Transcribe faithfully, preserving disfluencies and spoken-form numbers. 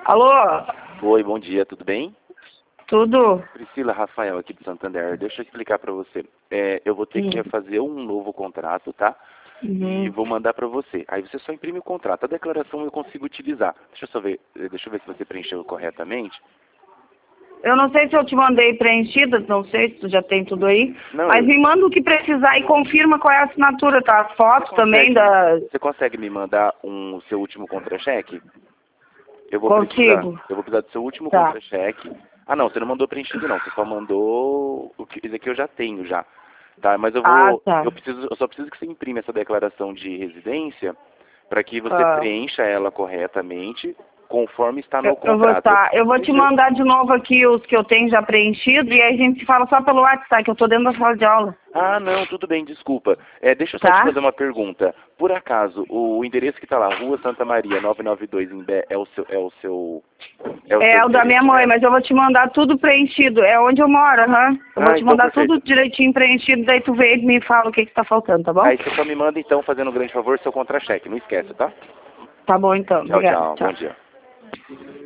Alô? Oi, bom dia, tudo bem? Tudo? Priscila, Rafael aqui de Santander. Deixa eu explicar para você. É, eu vou ter Hum. que fazer um novo contrato, tá? E Uhum. vou mandar para você. Aí você só imprime o contrato. A declaração eu consigo utilizar. Deixa eu só ver, deixa eu ver se você preencheu corretamente. Eu não sei se eu te mandei preenchida, não sei se tu já tem tudo aí, Não, mas eu- me manda o que precisar e confirma qual é a assinatura, tá? As fotos Você também consegue, da... você consegue me mandar um seu último contra-cheque? Eu vou precisar. Consigo. Eu vou precisar do seu último Tá. contra-cheque. Ah, não, você não mandou preenchido não. Você só mandou o que esse aqui eu já tenho já. Tá, mas eu Ah, vou, tá. eu preciso, eu só preciso que você imprima essa declaração de residência para que você Ah, preencha ela corretamente, conforme está eu, no eu vou contrato. tá, eu vou te Deixa eu- mandar de novo aqui os que eu tenho já preenchido e aí a gente se fala só pelo WhatsApp, que eu tô dentro da sala de aula, Ah, não, tudo bem, desculpa. É, deixa eu só te tá? fazer uma pergunta. Por acaso, o endereço que está lá, Rua Santa Maria, novecentos e noventa e dois em Bé, é o seu, é o seu, é o seu É o da minha endereço mãe, mesmo? mas eu vou te mandar tudo preenchido. É onde eu moro, aham. Eu vou Ah, te então mandar perfeito. tudo direitinho preenchido, daí tu vê e me fala o que que tá faltando, tá bom? Aí você só me manda então, fazendo um grande favor, seu contra-cheque. Não esquece, tá? Tá bom então, Tchau, obrigada. tchau. Bom Tchau. dia.